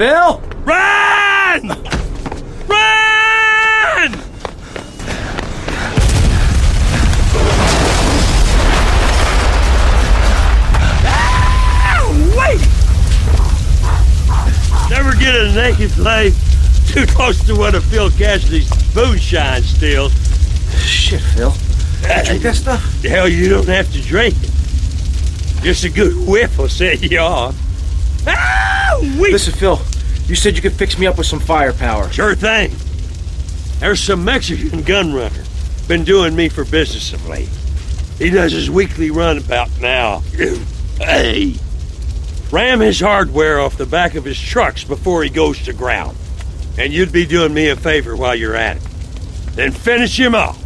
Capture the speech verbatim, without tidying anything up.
Bill! Run! Run! Ah, wait! Never get a naked play too close to one of Phil Cassidy's moonshine stills. Shit, Phil. You drink that stuff? Hell, you don't have to drink it. Just a good whiff will set you off. Ah, wait! Listen, Phil, you said you could fix me up with some firepower. Sure thing. There's some Mexican gun runner been doing me for business of late. He does his weekly run about now. Hey! Ram his hardware off the back of his trucks before he goes to ground. And you'd be doing me a favor while you're at it. Then finish him off.